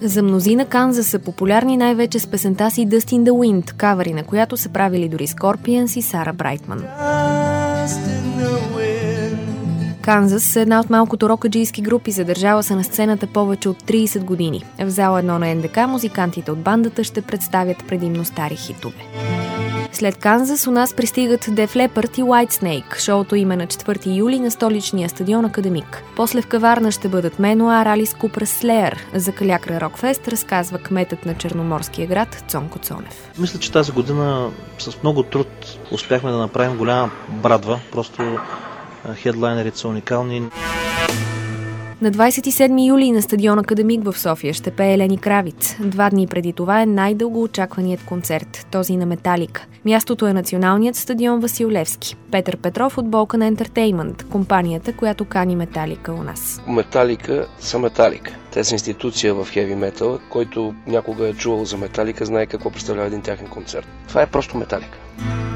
За мнозина Канзас са популярни най-вече с песента си Dust in the Wind, кавъри на която са правили дори Scorpions и Сара Брайтман. Канзас е една от малкото рокаджийски групи, задържала се на сцената повече от 30 години. В зала 1 на НДК музикантите от бандата ще представят предимно стари хитове. След Канзас у нас пристигат Def Leppard и Whitesnake. Шоуто им е на 4 юли на столичния стадион Академик. После в каварна ще бъдат Менуар, Алис Купър, Slayer. За Калякра Рокфест разказва кметът на черноморския град Цонко Цонев. Мисля, че тази година с много труд успяхме да направим голяма брадва. Просто хедлайнерите са уникални. На 27 юли на стадион Академик в София ще пее Лени Кравиц. 2 дни преди това е най-дълго очакваният концерт, този на Металика. Мястото е Националният стадион Васил Левски. Петър Петров от Balkan Entertainment, компанията, която кани Металика у нас. Металика са Металика. Те са институция в хеви метал, който някога е чувал за Металика, знае какво представлява един тяхен концерт. Това е просто Металика.